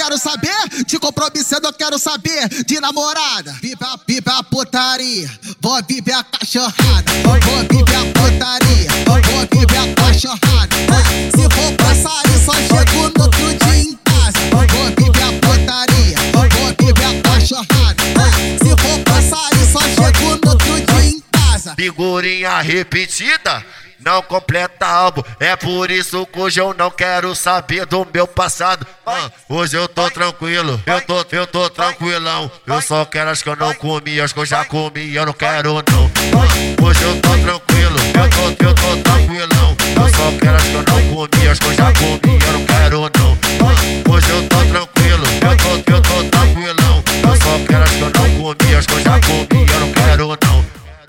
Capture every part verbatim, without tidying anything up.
quero saber de compromisso, eu não quero saber de namorada. Vive a, vive a putaria, vou viver a cachorrada. Vou viver a putaria, vou viver a cachorrada. Se for pra sair, só chego no outro dia em casa. Vou viver a putaria, vou viver a cachorrada. Se for pra sair, só chego no outro dia em casa. Figurinha repetida não completa álbum, é por isso que hoje eu não quero saber do meu passado. Ah, hoje eu tô tranquilo, eu tô, eu tô tranquilão. Eu só quero as que eu não comi, as que eu já comi, eu não quero não. Hoje eu tô tranquilo, eu tô, eu tô tranquilão. Eu só quero as que eu não comi, as que eu já comi, eu não quero não. Hoje eu tô tranquilo, eu tô, eu tô tranquilão. Eu só quero as que eu não comi, as que eu já comi, eu não quero não.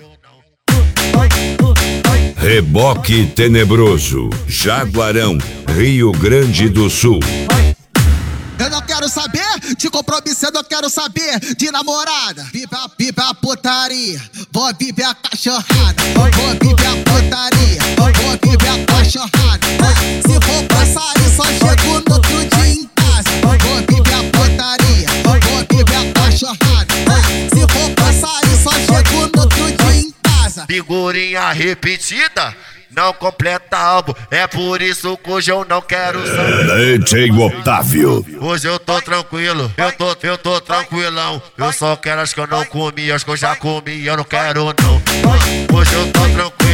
Reboque Tenebroso, Jaguarão, Rio Grande do Sul. Eu não quero saber de compromisso, eu não quero saber de namorada. Vive a, vive a putaria, vou viver a cachorrada. Vou viver a putaria, vou viver a cachorrada. Se for pra sair, só chego no outro dia em casa. Vou viver a putaria, vou viver a cachorrada. Se for pra sair, só chego no outro dia em casa. Figurinha repetida não completa álbum, é por isso que hoje eu não quero saber. D J Otávio. Hoje eu tô tranquilo, eu tô, eu tô tranquilão. Eu só quero as que eu não comi, as que eu já comi, eu não quero não. Hoje eu tô tranquilo.